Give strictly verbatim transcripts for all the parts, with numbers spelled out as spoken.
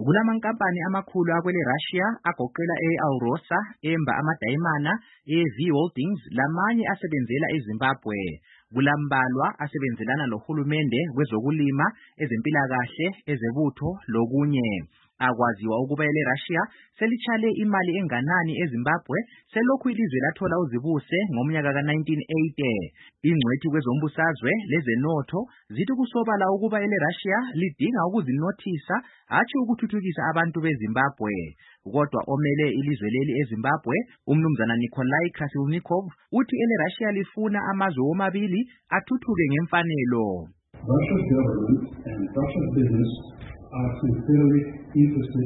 Kulamankampani amakhulu akwele Russia agoqela e-Alrosa, emba amadayimana, e-V Holdings lamanye asebenzela eZimbabwe. Kulambalwa asebenzelana lohulumende kwezokulima, ezempilakahle, ezebutho lokunye. Akwaziwa ukuba ele Russia selitshale imali enganani eZimbabwe selokhu ilizwe lathola uzibuse ngomnyaka ka nineteen eighty. Ingcwethi kwezombusazwe lezenotho zithi kusobala ukuba ele Russia lidinga ukuzinothisa hatshi ukuthuthukisa abantu beZimbabwe. Kodwa omele ilizwe leli eZimbabwe, umnumzana Nikolai Krasilnikov, uthi ele Russia lifuna amazwe womabili athuthuke ngemfanelo. Russia's government and Russia's business are sincerely interested.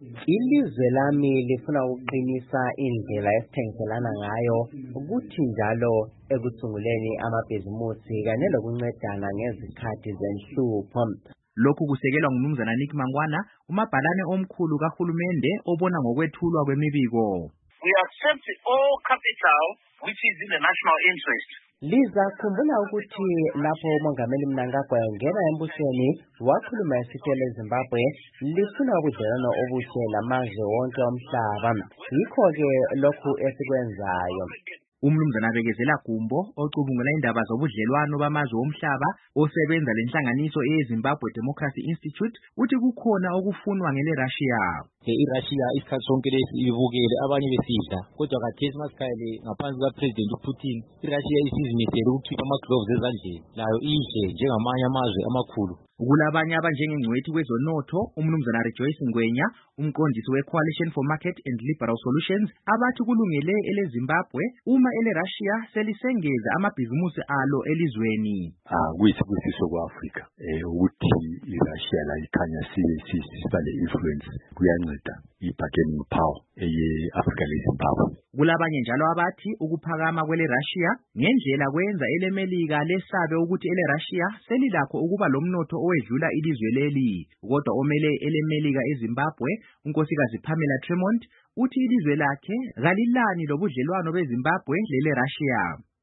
Ilizwe lami lifuna ukuqinisa indlela esithengiselana ngayo ukuthi njalo ekusunguleni amabhizimusi kanye lokuncedana ngezikhathi zenhlupho. Lokhu kusekelwa ngumnumzana Nick Mangwana, umabhalane omkhulu kahulumende obona ngokwethulwa kwemibiko. We accept all capital which is in the national interest. Liza khumbula ukuthi lapho umongameli Mnangagwa engena embusweni wakhuluma esitshele eZimbabwe lifuna ubudlelwano obuhle namazwe wonke omhlaba. Yikho-ke lokhu esikwenzayo. Umnumzana Bekezela Gumbo ocubungula indaba zobudlelwano bamazwe omhlaba osebenza lenhlanganiso eZimbabwe Democracy Institute uthi kukhona okufunwa ngele Russia. iRussia isikhathi sonke lesibukele abanye besidla kodwa khathesi masikhayele ngaphansi kaPresident Putin iRussia isizimisele ukukhipha ama-gloves ezandleni nayo idle njengamanye amazwe amakhulu. Kulabanye abanjengengcwethi kwezonotho umnumzana Rejoice Ngwenya, umqondisi we-Coalition for Market and Liberal Solutions, abathi kulungele ele Zimbabwe uma ele Russia selisengeza amabhizimusi alo elizweni. Ah kuyisibusiso kwa-Afrika eh ukuthi iRussia la ikhanya siba le-influence kuyanceda i-bargaining power eye-Afrika leZimbabwe. Kulabanye njalo abathi ukuphakama kwele Russia ngendlela kwenza ele Melika lesabe ukuthi ele Russia selilakho ukuba lomnotho owedlula ilizwe leli. Kodwa omele ele Melika eZimbabwe, unkosikazi Pamela Tremont, uthi ilizwe lakhe kalilani lobudlelwano beZimbabwe lele Russia.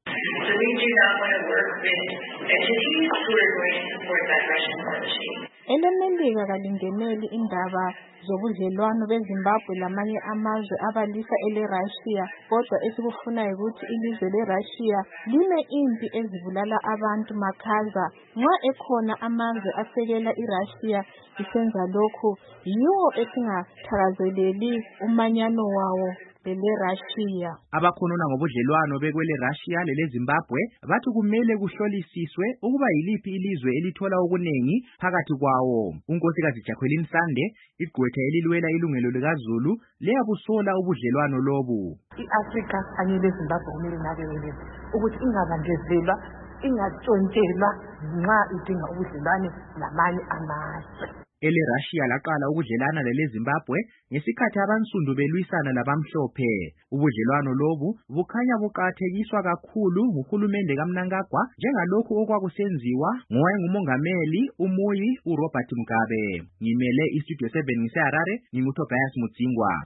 So we do not want to work with entities who are going to support that Russian policy. Ele Melika kalingeneli indaba zobudlelwano beZimbabwe lamanye amazwe abalisa ele Russia, kodwa esikufunayo ukuthi ilizwe leRussia lime impi ezibulala abantu makhaza. Nxa ekhona amazwe asekela iRussia isenza lokhu, yiwo esingathakazeleli umanyano wawo lele Russia. Abakhonona ngobudlelwano bekwele Russia lele Zimbabwe bathi kumele kuhlolisiswe ukuba yiliphi ilizwe elithola okuningi phakathi kwawo. Unkosikazi Jacqueline Sande, igqwetha elilwela ilungelo likaZulu, liyabusola ubudlelwano lobu. iAfrika kanye leZimbabwe kumele nakelele ukuthi ingabandezelwa, ingatshontshelwa nxa idinga ubudlelwane namanye amazwe. Ele Russia laqala ukudlelana lele Zimbabwe ngesikhathi abansundu belwisana labamhlophe. Ubudlelwano lobu bukhanya buqakathekiswa kakhulu nguhulumende kaMnangagwa njengalokhu okwakusenziwa ngowayengumongameli umuyi uRobert Mugabe. Ngimele iStudio seven ngise Harare, nginguTobias Mudzingwa.